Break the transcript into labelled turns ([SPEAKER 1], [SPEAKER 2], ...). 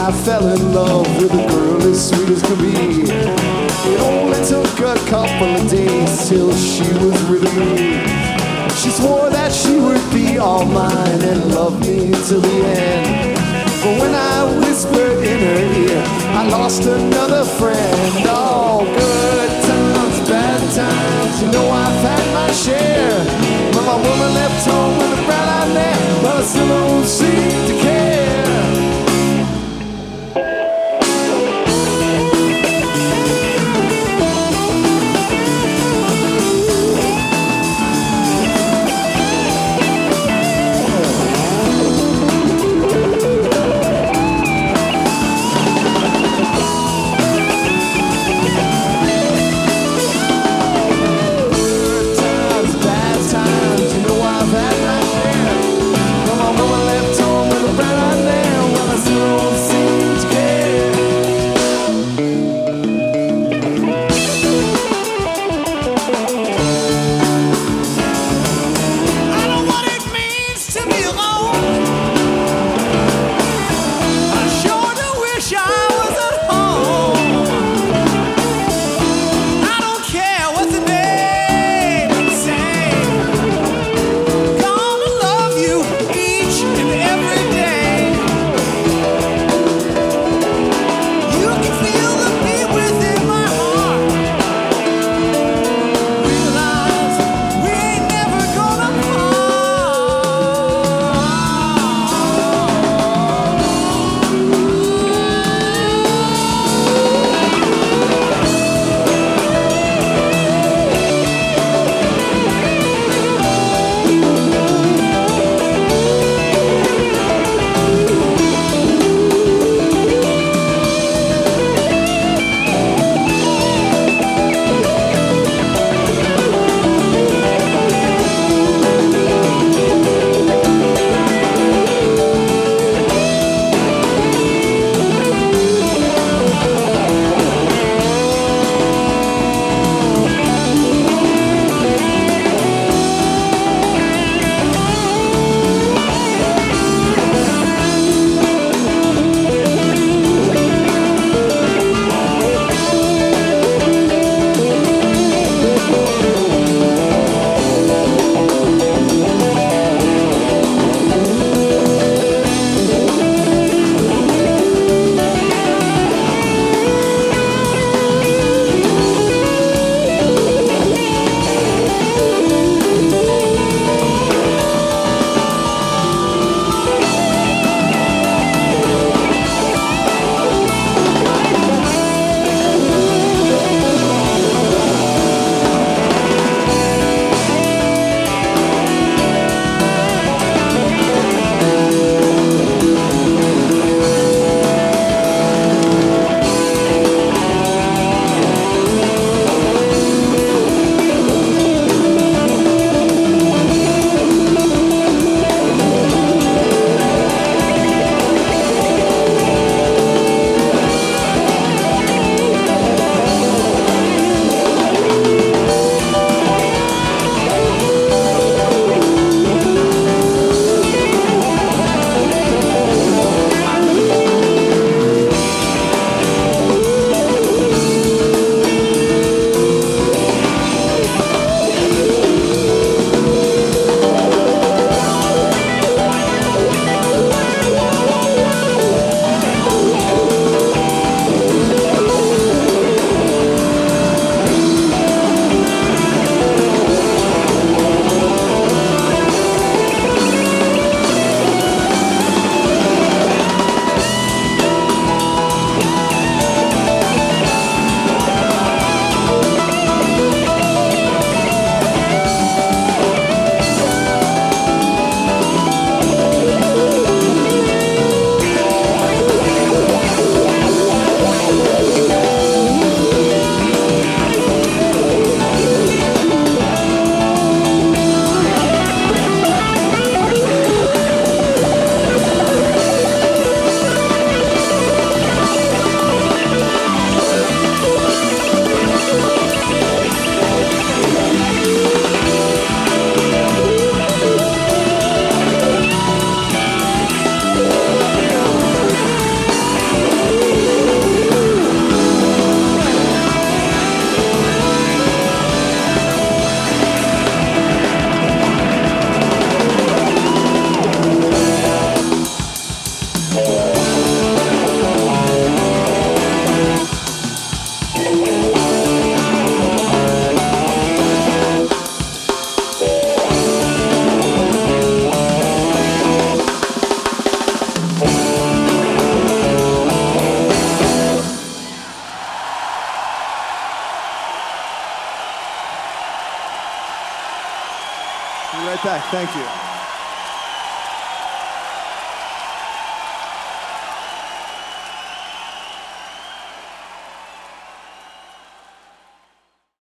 [SPEAKER 1] I fell in love with a girl as sweet as could be. It only took a couple of days till she was rid of me. She swore that she would be all mine and love me till the end. But when I whispered in her ear, I lost another friend. Oh, good times, bad times, you know I've had my share. But my woman left home with a brown-eyed man, but I still don't seem to care. Good times, bad times, you know I've had my share. But my woman left home Be right back. Thank you.